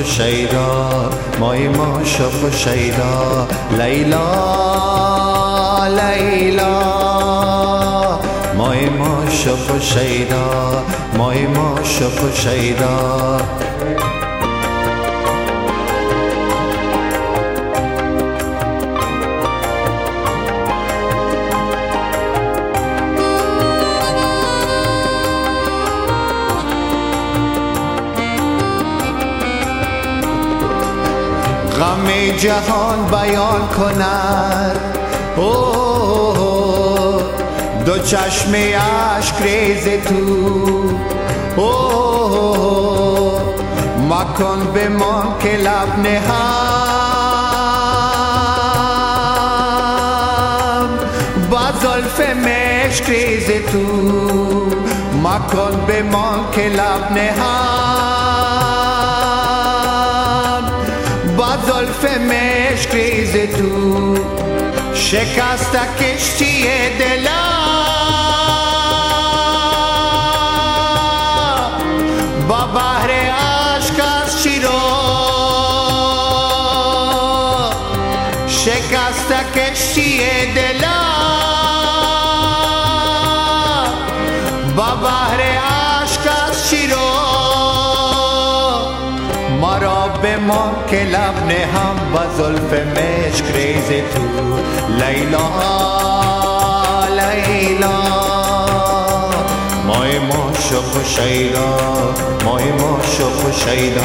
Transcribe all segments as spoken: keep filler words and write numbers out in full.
و شیدا مای ماشق و شیدا لیلا لیلا مای ماشق و شیدا مای ماشق و شیدا غم جهان بیان کند اوه دو چشم اشک ریز تو اوه مکن بمان که لب نهم با زلف مشک ریز تو مکن بمان که لب نهم با زلف مشک ریز تو شکست کشتی دلم با بحر عشق از شیرا شکست کشتی دلم با بحر عشق از شیرا مرا بمان که لب نهم با زلف مشک ریز تو لیلا لیلا مای ماشق و شیدا مای ماشق و شیدا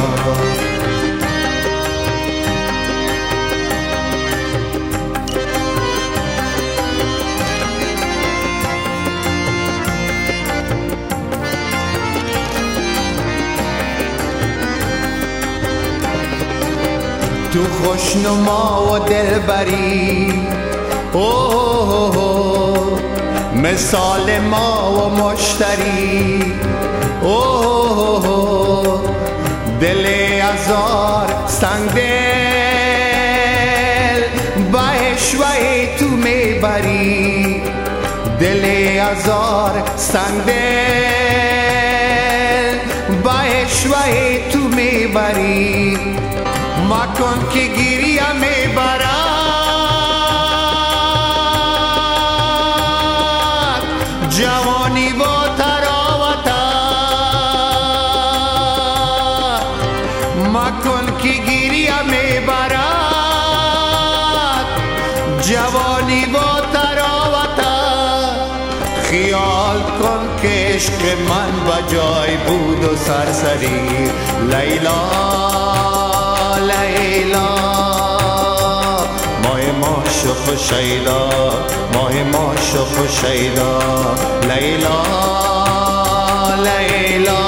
تو خوشنما و دلبری اوه مثال ما و مشتری اوه دل ازار سنگ دل با عشوه تو میبری دل ازار سنگ دل با عشوه تو میبری مکن که گریه میبرد جوانی و تراوت مکن که گریه میبرد جوانی و تراوت خیال کن که عشق من بجای بود و سرسری لیلا لیلا مای ماشق و شیدا مای ماشق و شیدا لیلا لیلا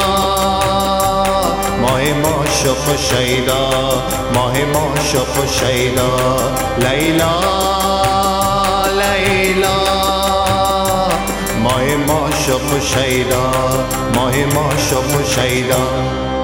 مای ماشق و شیدا مای ماشق و شیدا لیلا لیلا مای ماشق و شیدا مای ماشق و شیدا